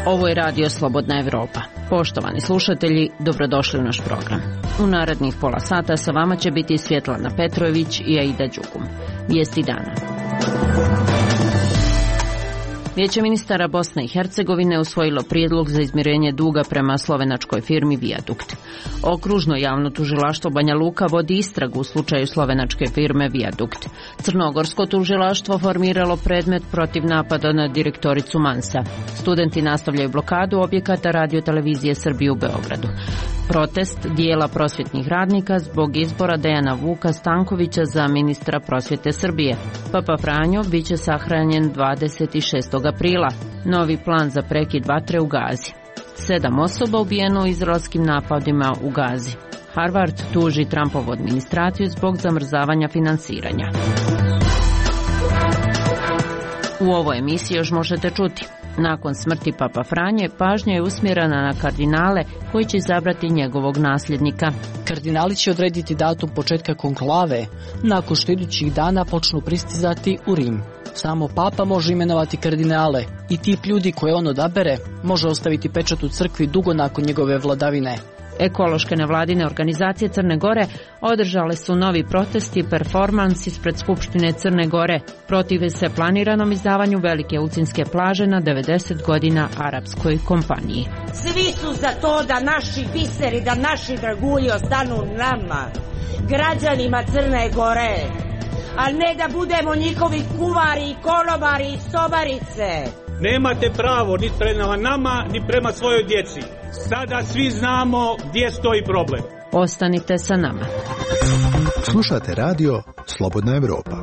Ovo je Radio Slobodna Evropa. Poštovani slušatelji, dobrodošli u naš program. U narednih pola sata sa vama će biti Svjetlana Petrović i Aida Đugum. Vijesti dana. Vijeće ministara Bosne i Hercegovine usvojilo prijedlog za izmirenje duga prema slovenačkoj firmi Viadukt. Okružno javno tužilaštvo Banja Luka vodi istragu u slučaju slovenačke firme Viadukt. Crnogorsko tužilaštvo formiralo predmet protiv napada na direktoricu Mansa. Studenti nastavljaju blokadu objekata Radio-televizije Srbije u Beogradu. Protest dijela prosvjetnih radnika zbog izbora Dejana Vuka Stankovića za ministra prosvjete Srbije. Papa Franjo biće sahranjen 26. aprila. Novi plan za prekid vatre u Gazi. 7 osoba ubijeno u izraelskim napadima u Gazi. Harvard tuži Trumpovu administraciju zbog zamrzavanja finansiranja. U ovoj emisiji još možete čuti. Nakon smrti Papa Franje, pažnja je usmjerena na kardinale koji će izabrati njegovog nasljednika. Kardinali će odrediti datum početka konklave, nakon što idućih dana počnu pristizati u Rim. Samo Papa može imenovati kardinale i tip ljudi koje on odabere može ostaviti pečat u crkvi dugo nakon njegove vladavine. Ekološke nevladine organizacije Crne Gore održale su novi protest i performans ispred Skupštine Crne Gore. Protive se planiranom izdavanju velike Ulcinske plaže na 90 godina arapskoj kompaniji. Svi su za to da naši biseri, da naši dragulji ostanu nama, građanima Crne Gore, a ne da budemo njihovi kuvari, konobari i sobarice. Nemate pravo ni prema nama, ni prema svojoj djeci. Sada svi znamo gdje stoji problem. Ostanite sa nama. Slušate radio Slobodna Evropa.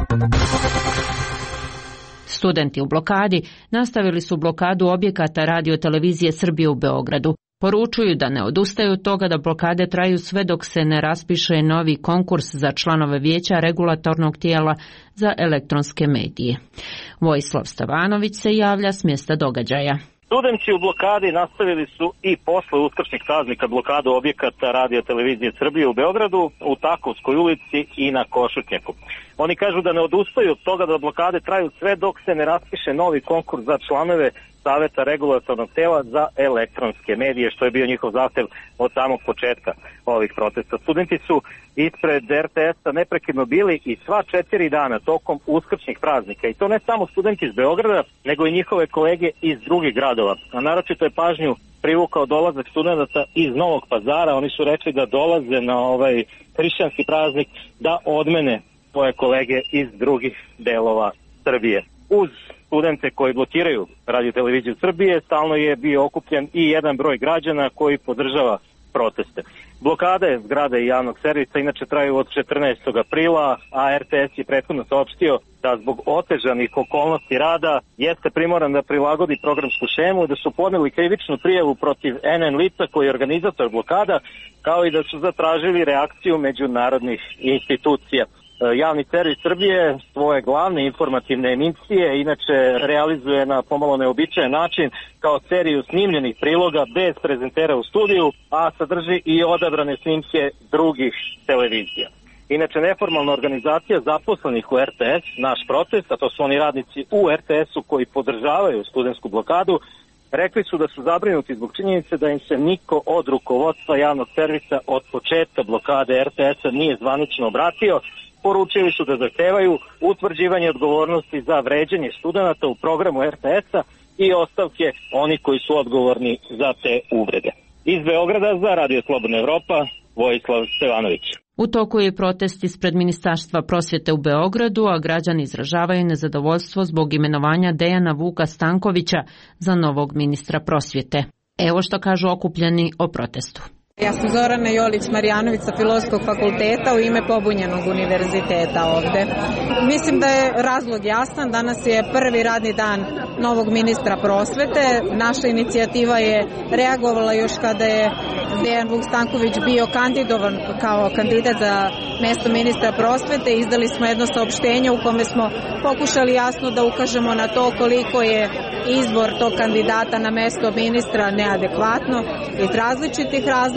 Studenti u blokadi nastavili su blokadu objekata Radio-televizije Srbije u Beogradu. Poručuju da ne odustaju od toga da blokade traju sve dok se ne raspiše novi konkurs za članove vijeća regulatornog tijela za elektronske medije. Vojislav Stavanović se javlja s mjesta događaja. Studenti u blokadi nastavili su i posle uskršnjih praznika blokadu objekata Radio-televizije Srbije u Beogradu, u Takovskoj ulici i na Košutnjaku. Oni kažu da ne odustaju od toga da blokade traju sve dok se ne raspiše novi konkurs za članove Saveta regulatornog tela za elektronske medije, što je bio njihov zahtev od samog početka ovih protesta. Studenti su ispred RTS-a neprekidno bili i sva 4 dana tokom uskršnjih praznika. I to ne samo studenti iz Beograda, nego i njihove kolege iz drugih gradova. A naročito je pažnju privukao dolazak studenta iz Novog Pazara. Oni su rekli da dolaze na ovaj hrišćanski praznik da odmene svoje kolege iz drugih delova Srbije. Uz studente koji blokiraju Radio-televiziju Srbije stalno je bio okupljen i jedan broj građana koji podržava proteste. Blokade zgrade i javnog servisa inače traju od 14. aprila, a RTS je prethodno saopštio da zbog otežanih okolnosti rada jeste primoran da prilagodi programsku šemu, da su podneli krivičnu prijavu protiv NN lica koji je organizator blokada, kao i da su zatražili reakciju međunarodnih institucija. Javni servis Srbije svoje glavne informativne emisije inače realizuje na pomalo neobičajen način kao seriju snimljenih priloga bez prezentera u studiju, a sadrži i odabrane snimke drugih televizija. Inače, neformalna organizacija zaposlenih u RTS, Naš protest, a to su oni radnici u RTS-u koji podržavaju studentsku blokadu, rekli su da su zabrinuti zbog činjenice da im se niko od rukovodstva javnog servisa od početka blokade RTS-a nije zvanično obratio. Poručili su da zahtevaju utvrđivanje odgovornosti za vređanje studenata u programu RTS-a i ostavke oni koji su odgovorni za te uvrede. Iz Beograda za Radio Slobodna Evropa, Vojislav Stevanović. U toku je protest ispred Ministarstva prosvjete u Beogradu, a građani izražavaju nezadovoljstvo zbog imenovanja Dejana Vuka Stankovića za novog ministra prosvjete. Evo što kažu okupljeni o protestu. Ja sam Zorana Jolić-Marjanović sa Filozofskog fakulteta u ime pobunjenog univerziteta ovde. Mislim da je razlog jasan. Danas je prvi radni dan novog ministra prosvete. Naša inicijativa je reagovala još kada je Dejan Vuk Stanković bio kandidovan kao kandidat za mesto ministra prosvete. Izdali smo jedno saopštenje u kome smo pokušali jasno da ukažemo na to koliko je izbor tog kandidata na mesto ministra neadekvatno iz različitih razloga.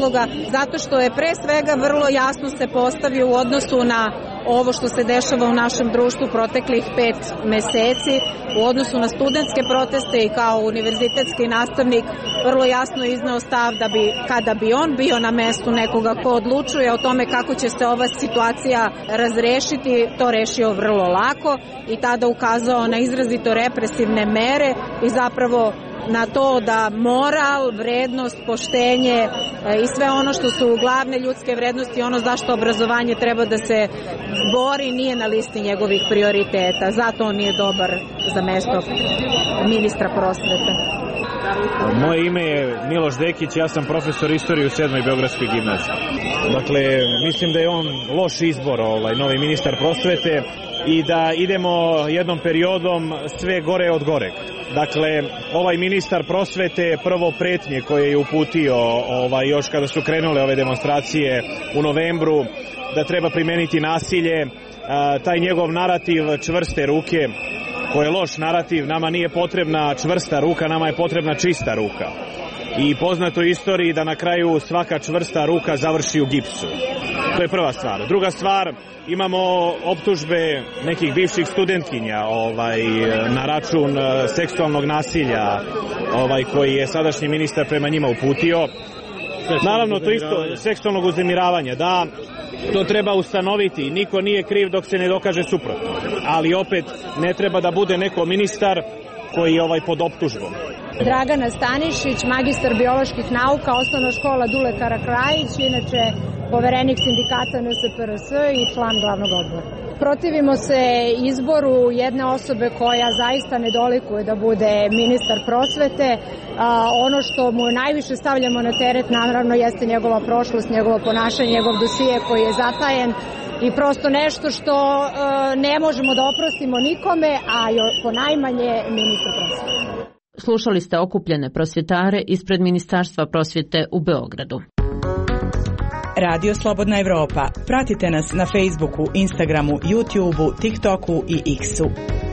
razloga, zato što je pre svega vrlo jasno se postavio u odnosu na ovo što se dešava u našem društvu proteklih 5 meseci, u odnosu na studentske proteste i kao univerzitetski nastavnik vrlo jasno izneo stav da bi, kada bi on bio na mestu nekoga ko odlučuje o tome kako će se ova situacija razrešiti, to rešio vrlo lako i tada ukazao na izrazito represivne mere i zapravo na to da moral, vrednost, poštenje i sve ono što su glavne ljudske vrednosti, ono zašto obrazovanje treba da se bori, nije na listi njegovih prioriteta. Zato on nije dobar za mesto ministra prosvete. Moje ime je Miloš Dekić, ja sam profesor istorije u 7. Beogradskoj gimnaziji. Dakle, mislim da je on loš izbor, novi ministar prosvete, i da idemo jednom periodom sve gore od goreg. Dakle, ovaj ministar prosvete prvo pretnje koje je uputio još kada su krenule ove demonstracije u novembru, da treba primeniti nasilje, taj njegov narativ čvrste ruke, koji je loš narativ, nama nije potrebna čvrsta ruka, nama je potrebna čista ruka. I poznato u istoriji da na kraju svaka čvrsta ruka završi u gipsu. To je prva stvar. Druga stvar, imamo optužbe nekih bivših studentkinja na račun seksualnog nasilja koji je sadašnji ministar prema njima uputio. Naravno, to isto seksualnog uznemiravanja, da, to treba ustanoviti. Niko nije kriv dok se ne dokaže suprotno. Ali opet ne treba da bude neko ministar koji je pod optužbom. Dragana Stanišić, magistar bioloških nauka, osnovna škola Dule Karakrajić, inače poverenik sindikata NSPRS i član glavnog odbora. Protivimo se izboru jedne osobe koja zaista ne dolikuje da bude ministar prosvete. Ono što mu najviše stavljamo na teret, naravno, jeste njegova prošlost, njegovo ponašanje, njegov dosije koji je zatajen i prosto nešto što ne možemo da oprostimo nikome, a ponajmanje ministru prosvete. Slušali ste okupljene prosvjetare ispred Ministarstva prosvjete u Beogradu. Radio Slobodna Evropa. Pratite nas na Facebooku, Instagramu, YouTubeu, TikToku i X-u.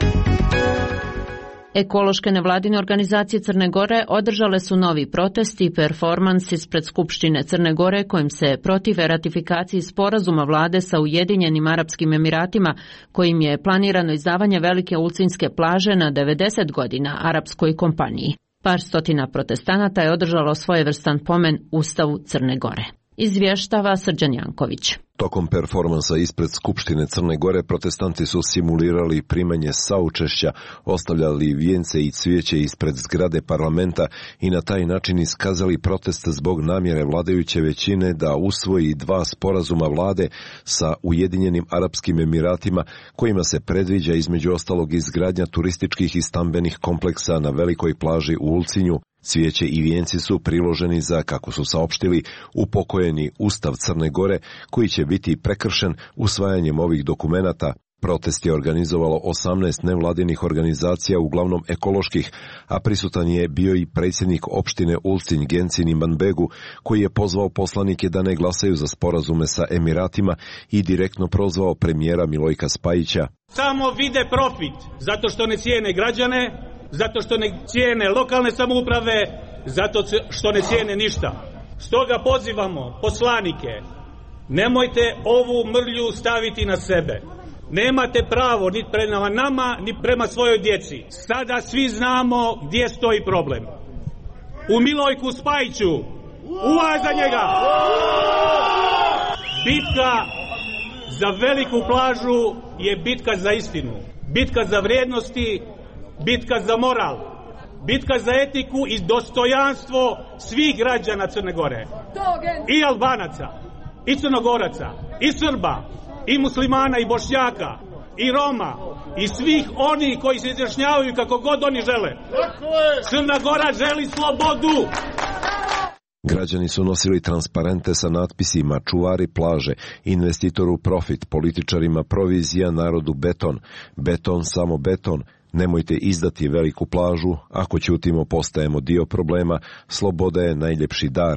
Ekološke nevladine organizacije Crne Gore održale su novi protest i performans ispred Skupštine Crne Gore kojim se protive ratifikaciji sporazuma vlade sa Ujedinjenim Arapskim Emiratima kojim je planirano izdavanje velike ulcinske plaže na 90 godina arapskoj kompaniji. Par stotina protestanata je održalo svojevrstan pomen Ustavu Crne Gore. Izvještava Srđan Janković. Tokom performansa ispred Skupštine Crne Gore protestanti su simulirali primanje saučešća, ostavljali vijence i cvijeće ispred zgrade parlamenta i na taj način iskazali protest zbog namjere vladajuće većine da usvoji 2 sporazuma vlade sa Ujedinjenim Arapskim Emiratima kojima se predviđa između ostalog izgradnja turističkih i stambenih kompleksa na velikoj plaži u Ulcinju. Cvijeće i vijenci su priloženi za, kako su saopštili, upokojeni Ustav Crne Gore, koji će biti prekršen usvajanjem ovih dokumenata. Protest je organizovalo 18 nevladinih organizacija, uglavnom ekoloških, a prisutan je bio i predsjednik opštine Ulcinj Gencin Imanbegu, koji je pozvao poslanike da ne glasaju za sporazume sa Emiratima i direktno prozvao premijera Milojka Spajića. Samo vide profit, zato što ne cijene građane, zato što ne cijene lokalne samouprave, zato što ne cijene ništa. Stoga pozivamo poslanike, nemojte ovu mrlju staviti na sebe. Nemate pravo ni prema nama, ni prema svojoj djeci. Sada svi znamo gdje stoji problem. U Milojku Spajiću. Uvaj za njega! Bitka za veliku plažu je bitka za istinu. Bitka za vrijednosti, bitka za moral, bitka za etiku i dostojanstvo svih građana Crne Gore. I Albanaca, i Crnogoraca, i Srba, i muslimana, i Bošnjaka, i Roma, i svih oni koji se izjašnjavaju kako god oni žele. Crna Gora želi slobodu! Građani su nosili transparente sa natpisima "Čuvari plaže", investitoru profit, političarima provizija, narodu beton, beton samo beton, nemojte izdati veliku plažu, ako ćutimo postajemo dio problema, sloboda je najljepši dar.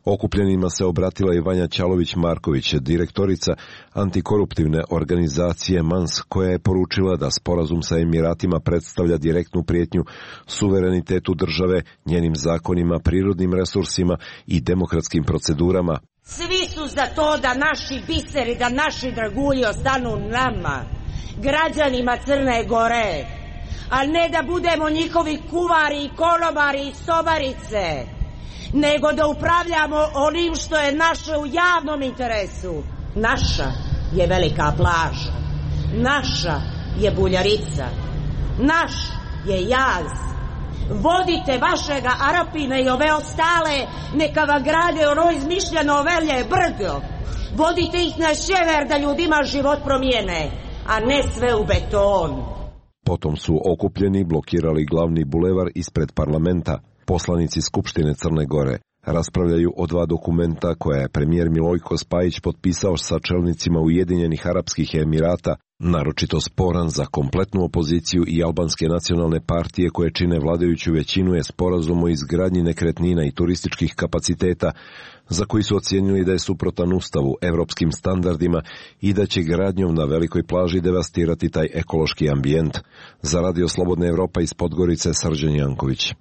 Okupljenima se obratila i Vanja Ćalović-Marković, direktorica antikoruptivne organizacije MANS, koja je poručila da sporazum sa Emiratima predstavlja direktnu prijetnju suverenitetu države, njenim zakonima, prirodnim resursima i demokratskim procedurama. Svi su za to da naši biseri, da naši dragulji ostanu nama, građanima Crne Gore, a ne da budemo njihovi kuvari, konobari i sobarice, nego da upravljamo onim što je naše u javnom interesu. Naša je velika plaža, naša je Buljarica, naš je jaz. Vodite vašega Arapina i ove ostale, neka vam grade ono izmišljeno velje brdo. Vodite ih na sjever da ljudima život promijene, a ne sve u beton. Potom su okupljeni blokirali glavni bulevar ispred parlamenta. Poslanici Skupštine Crne Gore raspravljaju o 2 dokumenta koje je premijer Milojko Spajić potpisao sa čelnicima Ujedinjenih Arapskih Emirata, naročito sporan za kompletnu opoziciju i albanske nacionalne partije koje čine vladajuću većinu je sporazum o izgradnji nekretnina i turističkih kapaciteta, za koji su ocijenili da je suprotan Ustavu, evropskim standardima i da će gradnjom na velikoj plaži devastirati taj ekološki ambijent. Za Radio Slobodna Evropa iz Podgorice, Srđan Janković.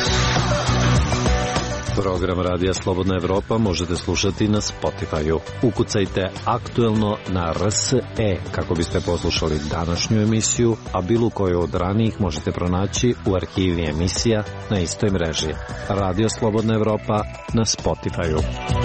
Program Radija Slobodna Evropa možete slušati na Spotify-u. Ukucajte aktuelno na RSE kako biste poslušali današnju emisiju, a bilo koju od ranijih možete pronaći u arhivi emisija na istoj mreži. Radio Slobodna Evropa na Spotify-u.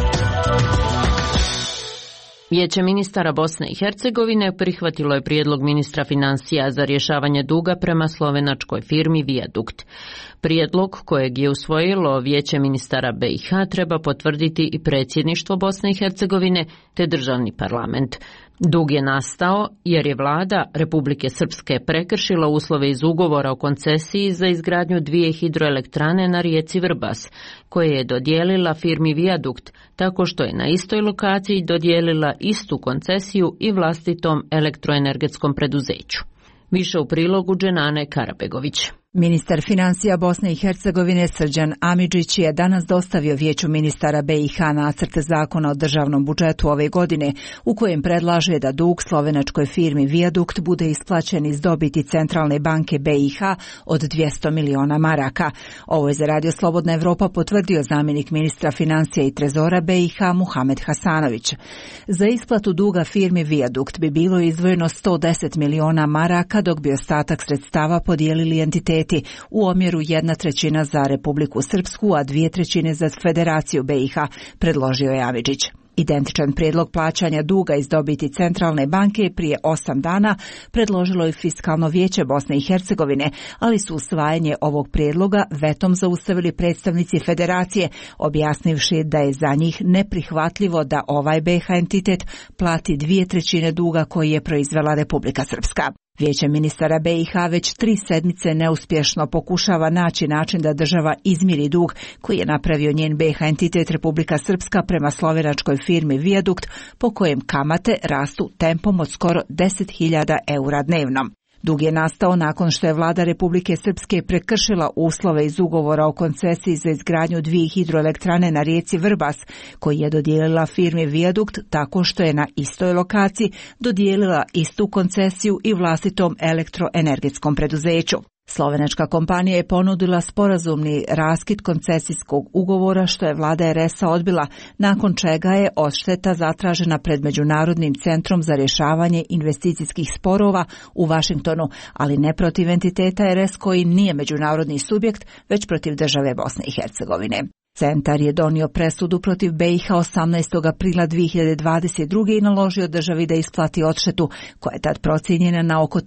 Vijeće ministara Bosne i Hercegovine prihvatilo je prijedlog ministra financija za rješavanje duga prema slovenačkoj firmi Viadukt. Prijedlog kojeg je usvojilo Vijeće ministara BiH treba potvrditi i predsjedništvo Bosne i Hercegovine te državni parlament. Dug je nastao jer je vlada Republike Srpske prekršila uslove iz ugovora o koncesiji za izgradnju 2 hidroelektrane na rijeci Vrbas, koje je dodijelila firmi Viadukt, tako što je na istoj lokaciji dodijelila istu koncesiju i vlastitom elektroenergetskom preduzeću. Više u prilogu Dženane Karabegović. Ministar financija Bosne i Hercegovine Srđan Amidžić je danas dostavio Vijeću ministara BiH nacrt zakona o državnom budžetu ove godine, u kojem predlaže da dug slovenačkoj firmi Viadukt bude isplaćen iz dobiti Centralne banke BiH od 200 miliona maraka. Ovo je za Radio Slobodna Evropa potvrdio zamjenik ministra financija i trezora BiH Muhamed Hasanović. Za isplatu duga firmi Viadukt bi bilo izdvojeno 110 miliona maraka, dok bi ostatak sredstava podijelili entiteti u omjeru 1/3 za Republiku Srpsku, a 2/3 za Federaciju BiH, predložio je Amidžić. Identičan prijedlog plaćanja duga iz dobiti Centralne banke prije 8 dana predložilo je Fiskalno vijeće Bosne i Hercegovine, ali su usvajanje ovog prijedloga vetom zaustavili predstavnici Federacije, objasnivši da je za njih neprihvatljivo da ovaj BiH entitet plati 2/3 duga koji je proizvela Republika Srpska. Vijeće ministara BiH već 3 sedmice neuspješno pokušava naći način da država izmiri dug koji je napravio njen BiH entitet Republika Srpska prema slovenačkoj firmi Viadukt, po kojem kamate rastu tempom od skoro 10.000 eura dnevno. Dug je nastao nakon što je vlada Republike Srpske prekršila uslove iz ugovora o koncesiji za izgradnju 2 hidroelektrane na rijeci Vrbas, koji je dodijelila firmi Viadukt tako što je na istoj lokaciji dodijelila istu koncesiju i vlastitom elektroenergetskom preduzeću. Slovenačka kompanija je ponudila sporazumni raskid koncesijskog ugovora, što je vlada RS-a odbila, nakon čega je odšteta zatražena pred Međunarodnim centrom za rješavanje investicijskih sporova u Vašingtonu, ali ne protiv entiteta RS koji nije međunarodni subjekt, već protiv države Bosne i Hercegovine. Centar je donio presudu protiv BiH 18. aprila 2022. i naložio državi da isplati odštetu, koja je tad procijenjena na oko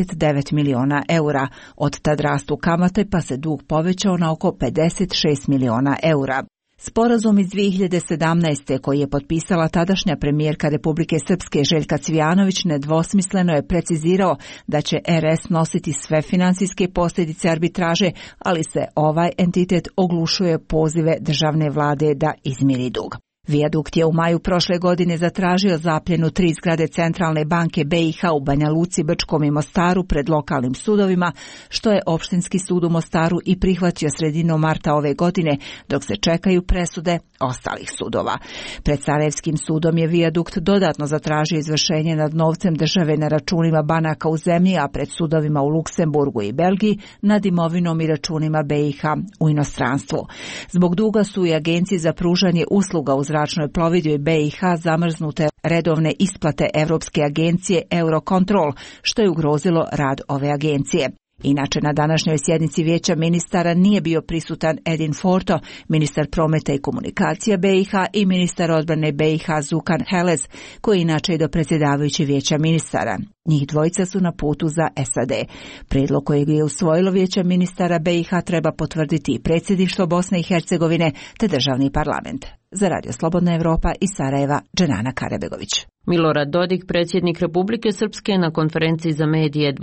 39 miliona eura. Od tad rastu kamate, pa se dug povećao na oko 56 miliona eura. Sporazum iz 2017. koji je potpisala tadašnja premijerka Republike Srpske Željka Cvijanović nedvosmisleno je precizirao da će RS nositi sve financijske posljedice arbitraže, ali se ovaj entitet oglušuje pozive državne vlade da izmiri dug. Vijadukt je u maju prošle godine zatražio zapljenu 3 zgrade Centralne banke BiH u Banja Luci, Brčkom i Mostaru pred lokalnim sudovima, što je Opštinski sud u Mostaru i prihvatio sredinom marta ove godine, dok se čekaju presude ostalih sudova. Pred Sarajevskim sudom je Vijadukt dodatno zatražio izvršenje nad novcem države na računima banaka u zemlji, a pred sudovima u Luksemburgu i Belgiji nad imovinom i računima BiH u inostranstvu. Zbog duga su i agencije za pružanje usluga u zračnoj plovidbi BiH zamrznute redovne isplate Evropske agencije Eurocontrol, što je ugrozilo rad ove agencije. Inače, na današnjoj sjednici Vijeća ministara nije bio prisutan Edin Forto, ministar prometa i komunikacija BiH, i ministar odbrane BiH Zukan Helez, koji je inače i dopredsjedavajući Vijeća ministara. Njih dvojica su na putu za SAD. Prijedlog kojeg je usvojilo Vijeća ministara BiH treba potvrditi i predsjedništvo Bosne i Hercegovine te državni parlament. Za Radio Slobodna Evropa iz Sarajeva, Dženana Karabegović. Milorad Dodik, predsjednik Republike Srpske, na konferenciji za medije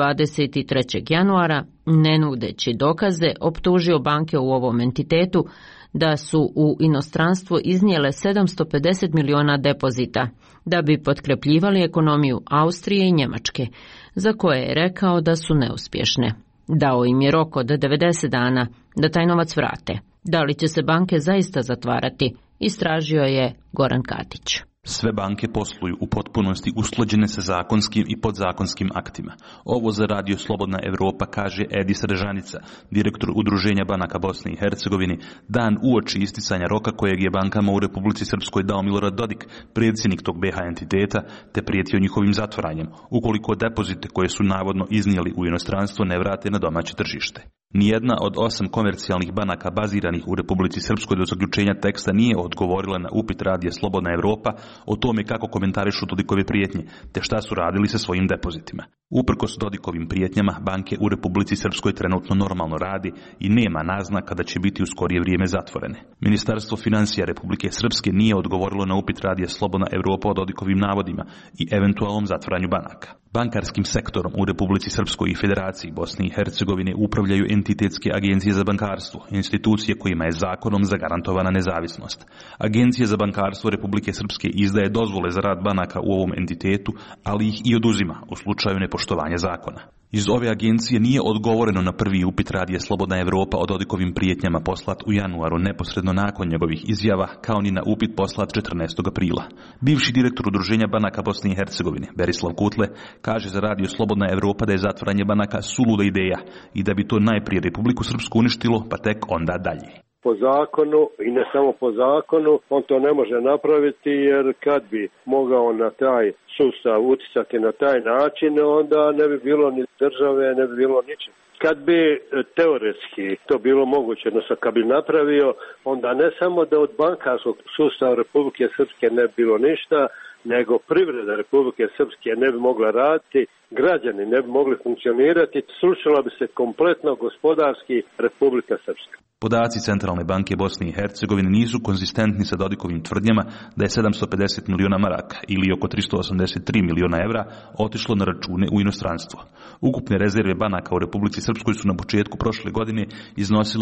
23. januara, ne nudeći dokaze, optužio banke u ovom entitetu da su u inostranstvo iznijele 750 miliona depozita, da bi potkrepljivali ekonomiju Austrije i Njemačke, za koje je rekao da su neuspješne. Dao im je rok od 90 dana da taj novac vrate. Da li će se banke zaista zatvarati, istražio je Goran Katić. Sve banke posluju u potpunosti usklađene sa zakonskim i podzakonskim aktima. Ovo za Radio Slobodna Evropa kaže Edis Režanica, direktor Udruženja banaka Bosne i Hercegovine, dan uoči isticanja roka kojeg je bankama u Republici Srpskoj dao Milorad Dodik, predsjednik tog BiH entiteta, te prijetio njihovim zatvaranjem, ukoliko depozite koje su navodno iznijeli u inostranstvo ne vrate na domaće tržište. Nijedna od 8 komercijalnih banaka baziranih u Republici Srpskoj do zaključenja teksta nije odgovorila na upit Radija Slobodna Evropa o tome kako komentarišu Dodikove prijetnje, te šta su radili sa svojim depozitima. Uprkos Dodikovim prijetnjama, banke u Republici Srpskoj trenutno normalno radi i nema naznaka da će biti u skorije vrijeme zatvorene. Ministarstvo financija Republike Srpske nije odgovorilo na upit Radija Slobodna Evropa o Dodikovim navodima i eventualnom zatvaranju banaka. Bankarskim sektorom u Republici Srpskoj i Federaciji Bosne i Hercegovine upravljaju entitetske agencije za bankarstvo, institucije kojima je zakonom zagarantovana nezavisnost. Agencija za bankarstvo Republike Srpske izdaje dozvole za rad banaka u ovom entitetu, ali ih i oduzima u slučaju nepoštovanja zakona. Iz ove agencije nije odgovoreno na prvi upit Radija Slobodna Evropa o Dodikovim prijetnjama poslat u januaru neposredno nakon njegovih izjava, kao ni na upit poslat 14. aprila. Bivši direktor Udruženja banaka Bosne i Hercegovine, Berislav Kutle, kaže za Radio Slobodna Evropa da je zatvaranje banaka suluda ideja i da bi to najprije Republiku Srpsku uništilo, pa tek onda dalje. Po zakonu i ne samo po zakonu, on to ne može napraviti, jer kad bi mogao na taj sustav uticati na taj način, onda ne bi bilo ni države, ne bi bilo ničeg. Kad bi teoretski to bilo moguće, odnosno kad bi napravio, onda ne samo da od bankarskog sustava Republike Srpske ne bi bilo ništa, nego privreda Republike Srpske ne bi mogla raditi, građani ne bi mogli funkcionirati, srušila bi se kompletno gospodarski Republika Srpska. Podaci Centralne banke Bosne i Hercegovine nisu konzistentni sa Dodikovim tvrdnjama da je 750 miliona maraka ili oko 383 miliona evra otišlo na račune u inostranstvo. Ukupne rezerve banaka u Republici Srpskoj su na početku prošle godine iznosile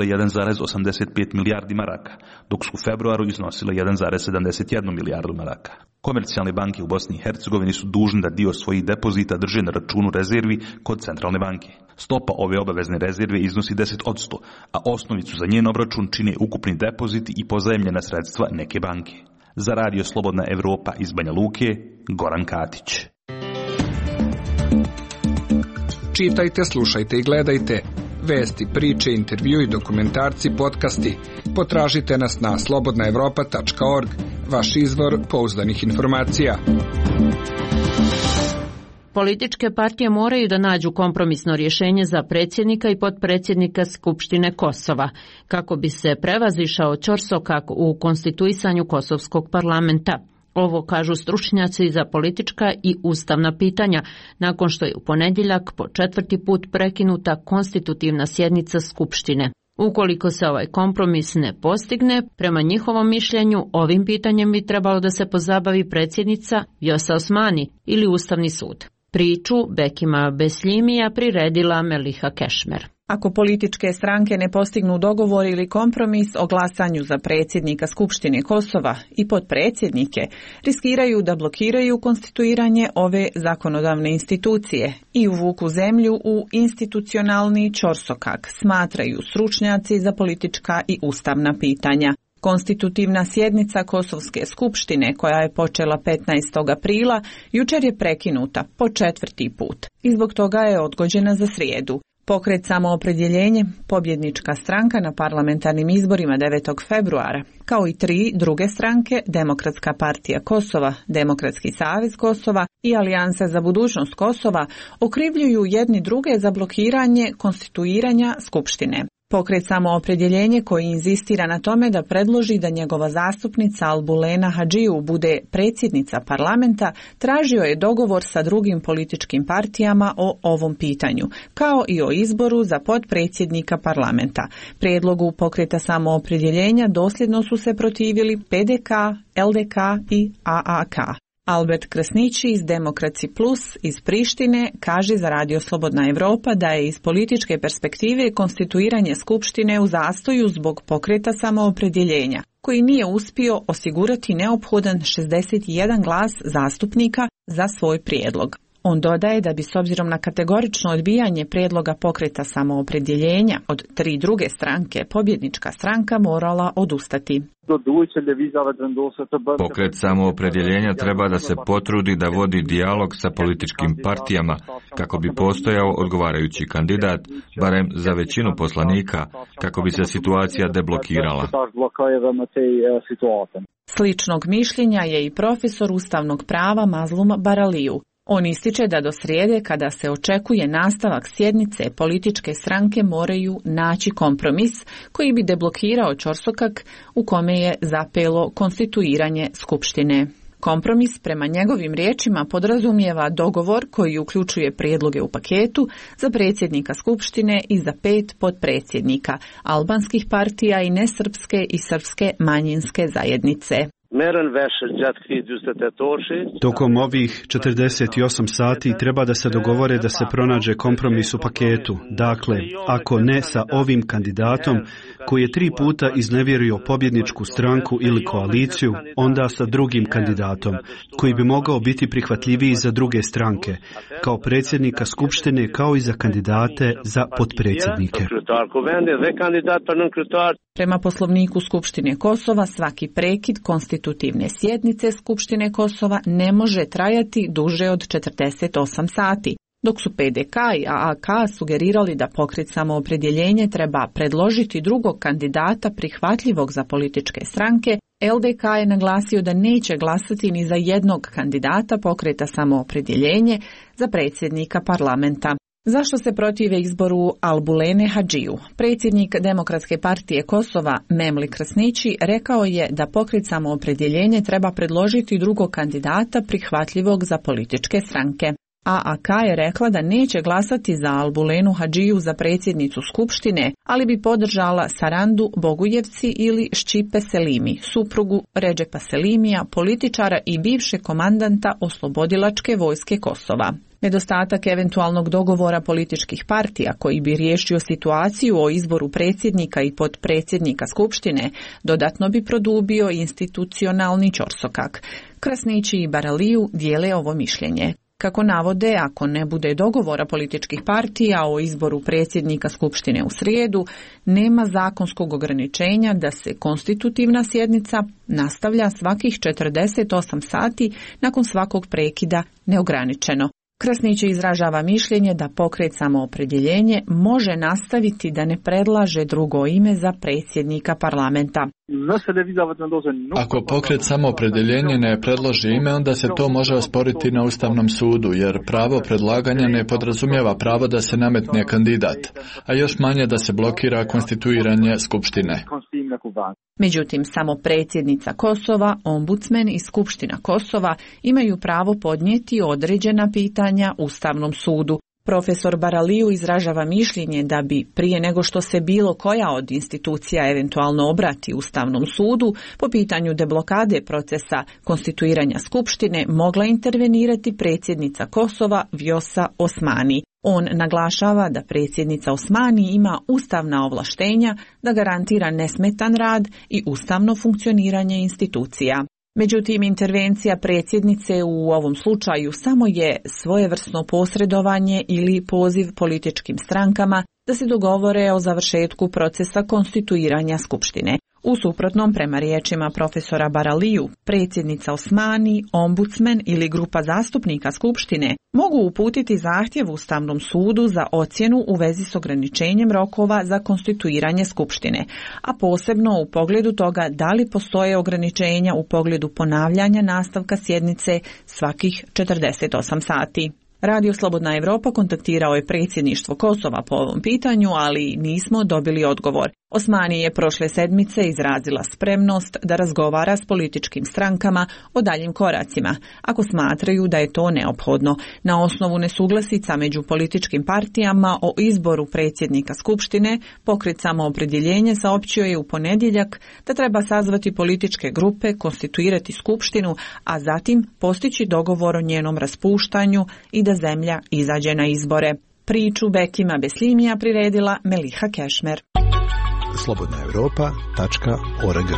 1,85 milijardi maraka, dok su u februaru iznosile 1,71 milijardu maraka. Komercijalne banke u Bosni i Hercegovini su dužne da dio svojih depozita drže na računu rezervi kod Centralne banke. Stopa ove obavezne rezerve iznosi 10%, a osnovicu za njen obračun čine ukupni depoziti i pozajemljena sredstva neke banke. Za Radio Slobodna Evropa iz Banja Luke, Goran Katić. Čitajte, slušajte i gledajte. Vesti, priče, intervju i dokumentarci, podcasti. Potražite nas na slobodnaevropa.org, vaš izvor pouzdanih informacija. Političke partije moraju da nađu kompromisno rješenje za predsjednika i potpredsjednika Skupštine Kosova, kako bi se prevazišao ćorsokak u konstituisanju Kosovskog parlamenta. Ovo kažu stručnjaci za politička i ustavna pitanja, nakon što je u ponedjeljak po 4. put prekinuta konstitutivna sjednica Skupštine. Ukoliko se ovaj kompromis ne postigne, prema njihovom mišljenju, ovim pitanjem bi trebalo da se pozabavi predsjednica Vjosa Osmani ili Ustavni sud. Priču Bekima Besljimija priredila Meliha Kešmer. Ako političke stranke ne postignu dogovor ili kompromis o glasanju za predsjednika Skupštine Kosova i potpredsjednike, riskiraju da blokiraju konstituiranje ove zakonodavne institucije i uvuku zemlju u institucionalni ćorsokak, smatraju stručnjaci za politička i ustavna pitanja. Konstitutivna sjednica Kosovske skupštine, koja je počela 15. aprila, jučer je prekinuta po 4. put i zbog toga je odgođena za srijedu. Pokret Samoopredjeljenje, pobjednička stranka na parlamentarnim izborima 9. februara, kao i 3 druge stranke, Demokratska partija Kosova, Demokratski savez Kosova i Alijansa za budućnost Kosova, okrivljuju jedni druge za blokiranje konstituiranja skupštine. Pokret Samoopredjeljenje, koji inzistira na tome da predloži da njegova zastupnica Albulena Hadžiju bude predsjednica parlamenta, tražio je dogovor sa drugim političkim partijama o ovom pitanju, kao i o izboru za potpredsjednika parlamenta. Prijedlogu Pokreta Samoopredjeljenja dosljedno su se protivili PDK, LDK i AAK. Albert Krasnići iz Demokraci Plus iz Prištine kaže za Radio Slobodna Evropa da je iz političke perspektive konstituiranje skupštine u zastoju zbog Pokreta Samoopredjeljenja, koji nije uspio osigurati neophodan 61 glas zastupnika za svoj prijedlog. On dodaje da bi s obzirom na kategorično odbijanje prijedloga Pokreta Samoopredjeljenja od 3 druge stranke, pobjednička stranka morala odustati. Pokret Samoopredjeljenja treba da se potrudi da vodi dijalog sa političkim partijama kako bi postojao odgovarajući kandidat, barem za većinu poslanika, kako bi se situacija deblokirala. Sličnog mišljenja je i profesor ustavnog prava Mazlum Baraliju. On ističe da do srijede, kada se očekuje nastavak sjednice, političke stranke moraju naći kompromis koji bi deblokirao ćorsokak u kome je zapelo konstituiranje skupštine. Kompromis, prema njegovim riječima, podrazumijeva dogovor koji uključuje prijedloge u paketu za predsjednika skupštine i za 5 potpredsjednika albanskih partija i nesrpske i srpske manjinske zajednice. Tokom ovih 48 sati treba da se dogovore da se pronađe kompromis u paketu. Dakle, ako ne sa ovim kandidatom koji je 3 puta iznevjerio pobjedničku stranku ili koaliciju, onda sa drugim kandidatom koji bi mogao biti prihvatljiviji za druge stranke, kao predsjednika skupštine, kao i za kandidate za potpredsjednike. Prema poslovniku Skupštine Kosova, svaki prekid konstitutivne sjednice Skupštine Kosova ne može trajati duže od 48 sati, dok su PDK i AAK sugerirali da Pokret Samoopredjeljenje treba predložiti drugog kandidata prihvatljivog za političke stranke. LDK je naglasio da neće glasati ni za jednog kandidata Pokreta Samoopredjeljenje za predsjednika parlamenta. Zašto se protive izboru Albulene Hadžiju? Predsjednik Demokratske partije Kosova Memli Krasnići rekao je da Pokret Samoopredjeljenje treba predložiti drugog kandidata prihvatljivog za političke stranke. AAK je rekla da neće glasati za Albulenu Hadžiju za predsjednicu Skupštine, ali bi podržala Sarandu Bogujevci ili Ščipe Selimi, suprugu Redžepa Selimija, političara i bivše komandanta Oslobodilačke vojske Kosova. Nedostatak eventualnog dogovora političkih partija koji bi riješio situaciju o izboru predsjednika i potpredsjednika Skupštine dodatno bi produbio institucionalni ćorsokak. Krasnići i Baraliju dijele ovo mišljenje. Kako navode, ako ne bude dogovora političkih partija o izboru predsjednika Skupštine u srijedu, nema zakonskog ograničenja da se konstitutivna sjednica nastavlja svakih 48 sati nakon svakog prekida neograničeno. Krasnići izražava mišljenje da Pokret Samoopredjeljenje može nastaviti da ne predlaže drugo ime za predsjednika parlamenta. Ako Pokret Samoopredjeljenje ne predloži ime, onda se to može osporiti na Ustavnom sudu, jer pravo predlaganja ne podrazumijeva pravo da se nametne kandidat, a još manje da se blokira konstituiranje Skupštine. Međutim, samo predsjednica Kosova, ombudsmen i Skupština Kosova imaju pravo podnijeti određena pitanja Ustavnom sudu. Profesor Baraliju izražava mišljenje da bi prije nego što se bilo koja od institucija eventualno obrati Ustavnom sudu po pitanju deblokade procesa konstituiranja Skupštine mogla intervenirati predsjednica Kosova Vjosa Osmani. On naglašava da predsjednica Osmani ima ustavna ovlaštenja da garantira nesmetan rad i ustavno funkcioniranje institucija. Međutim, intervencija predsjednice u ovom slučaju samo je svojevrsno posredovanje ili poziv političkim strankama da se dogovore o završetku procesa konstituiranja Skupštine. U suprotnom, prema riječima profesora Baraliju, predsjednica Osmani, ombudsman ili grupa zastupnika Skupštine mogu uputiti zahtjev Ustavnom sudu za ocjenu u vezi s ograničenjem rokova za konstituiranje Skupštine, a posebno u pogledu toga da li postoje ograničenja u pogledu ponavljanja nastavka sjednice svakih 48 sati. Radio Slobodna Evropa kontaktirao je predsjedništvo Kosova po ovom pitanju, ali nismo dobili odgovor. Osmani je prošle sedmice izrazila spremnost da razgovara s političkim strankama o daljim koracima, ako smatraju da je to neophodno. Na osnovu nesuglasica među političkim partijama o izboru predsjednika Skupštine, Pokret Samoopredjeljenje saopćio je u ponedjeljak da treba sazvati političke grupe, konstituirati Skupštinu, a zatim postići dogovor o njenom raspuštanju i da zemlja izađe na izbore. Priču Bekima Beslimija priredila Meliha Kešmer. slobodnaevropa.org.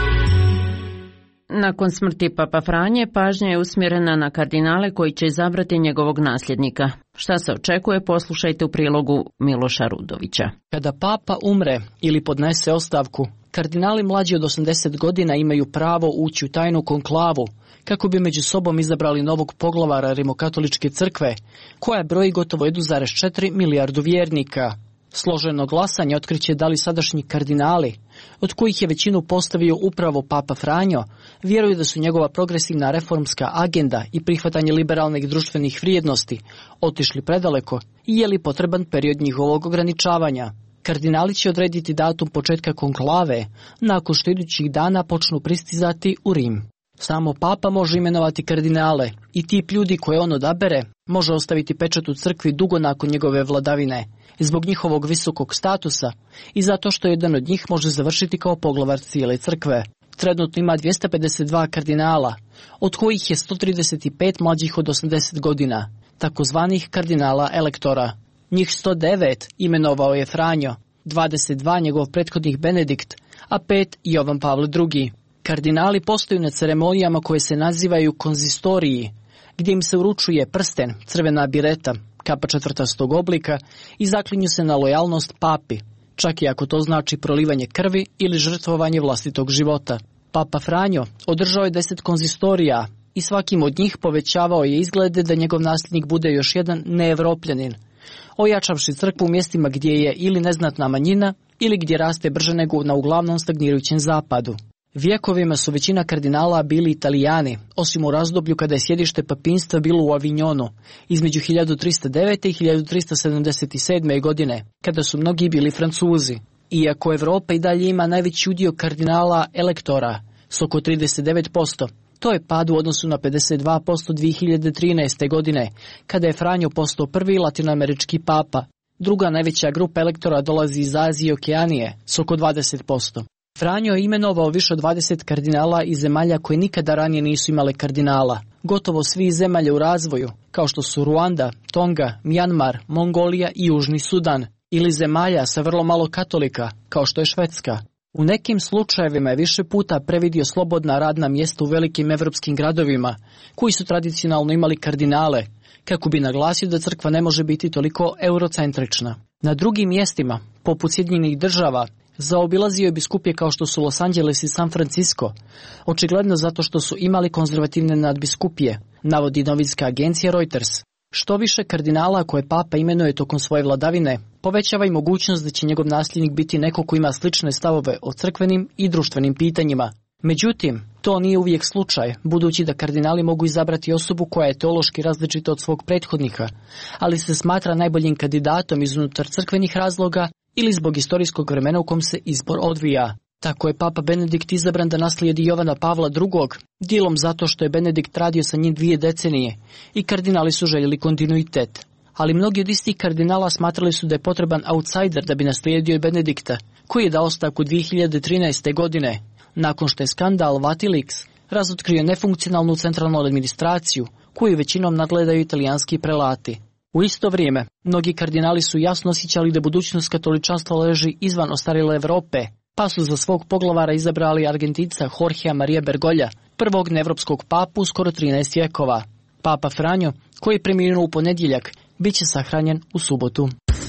Nakon smrti Papa Franje, pažnja je usmjerena na kardinale koji će izabrati njegovog nasljednika. Šta se očekuje, poslušajte u prilogu Miloša Rudovića. Kada Papa umre ili podnese ostavku, kardinali mlađi od 80 godina imaju pravo ući u tajnu konklavu kako bi među sobom izabrali novog poglavara Rimokatoličke crkve, koja broji gotovo 1,4 milijardu vjernika. Složeno glasanje otkriće da li sadašnji kardinali, od kojih je većinu postavio upravo Papa Franjo, vjeruju da su njegova progresivna reformska agenda i prihvatanje liberalnih društvenih vrijednosti otišli predaleko i je li potreban period njihovog ograničavanja. Kardinali će odrediti datum početka konklave nakon što idućih dana počnu pristizati u Rim. Samo Papa može imenovati kardinale i tip ljudi koje on odabere može ostaviti pečat u crkvi dugo nakon njegove vladavine, zbog njihovog visokog statusa i zato što jedan od njih može završiti kao poglavar cijele crkve. Trenutno ima 252 kardinala, od kojih je 135 mlađih od 80 godina, takozvanih kardinala elektora. Njih 109 imenovao je Franjo, 22 njegov prethodnik Benedikt, a 5 Jovan Pavle II. Kardinali postaju na ceremonijama koje se nazivaju konzistoriji, gdje im se uručuje prsten, crvena bireta, kapa četvrtastog oblika i zaklinju se na lojalnost papi, čak i ako to znači prolivanje krvi ili žrtvovanje vlastitog života. Papa Franjo održao je 10 konzistorija i svakim od njih povećavao je izglede da njegov nasljednik bude još jedan neevropljanin, ojačavši crkvu u mjestima gdje je ili neznatna manjina ili gdje raste brže nego na uglavnom stagnirajućem zapadu. Vjekovima su većina kardinala bili Italijani, osim u razdoblju kada je sjedište papinstva bilo u Avignonu, između 1309. i 1377. godine, kada su mnogi bili Francuzi. Iako Evropa i dalje ima najveći udio kardinala elektora, s oko 39%, to je pad u odnosu na 52% 2013. godine, kada je Franjo postao prvi latinoamerički papa. Druga najveća grupa elektora dolazi iz Azije i Okeanije, s oko 20%. Franjo je imenovao više od 20 kardinala iz zemalja koje nikada ranije nisu imale kardinala. Gotovo svi iz zemalja u razvoju, kao što su Ruanda, Tonga, Mjanmar, Mongolija i Južni Sudan, ili zemalja sa vrlo malo katolika, kao što je Švedska. U nekim slučajevima je više puta previdio slobodna radna mjesta u velikim evropskim gradovima, koji su tradicionalno imali kardinale, kako bi naglasio da crkva ne može biti toliko eurocentrična. Na drugim mjestima, poput Sjedinjenih Država, zaobilazio je biskupije kao što su Los Angeles i San Francisco, očigledno zato što su imali konzervativne nadbiskupije, navodi novinska agencija Reuters. Što više kardinala koje papa imenuje tokom svoje vladavine, povećava i mogućnost da će njegov nasljednik biti neko ko ima slične stavove o crkvenim i društvenim pitanjima. Međutim, to nije uvijek slučaj, budući da kardinali mogu izabrati osobu koja je teološki različita od svog prethodnika, ali se smatra najboljim kandidatom iznutar crkvenih razloga ili zbog istorijskog vremena u kom se izbor odvija. Tako je papa Benedikt izabran da naslijedi Jovana Pavla II, dijelom zato što je Benedikt radio sa njim 2 decenije i kardinali su željeli kontinuitet. ali mnogi od istih kardinala smatrali su da je potreban outsider da bi naslijedio i Benedikta, koji je dao ostavku 2013. godine, nakon što je skandal Vatilix razotkrio nefunkcionalnu centralnu administraciju, koju većinom nadgledaju italijanski prelati. U isto vrijeme, mnogi kardinali su jasno osjećali da budućnost katoličanstva leži izvan ostarjele Evrope, pa su za svog poglavara izabrali Argentinca Jorgea Maria Bergolja, prvog neevropskog papu u skoro 13 vjekova. Papa Franjo, koji je preminuo u ponedjeljak, bit će sahranjen u subotu.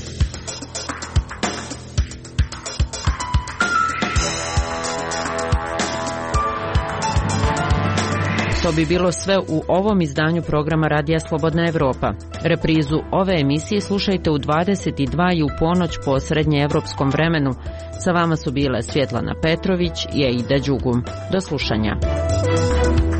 To bi bilo sve u ovom izdanju programa Radija Slobodna Evropa. Reprizu ove emisije slušajte u 22 i u ponoć po srednjeevropskom vremenu. Sa vama su bile Svjetlana Petrović i Aida Đugum. Do slušanja.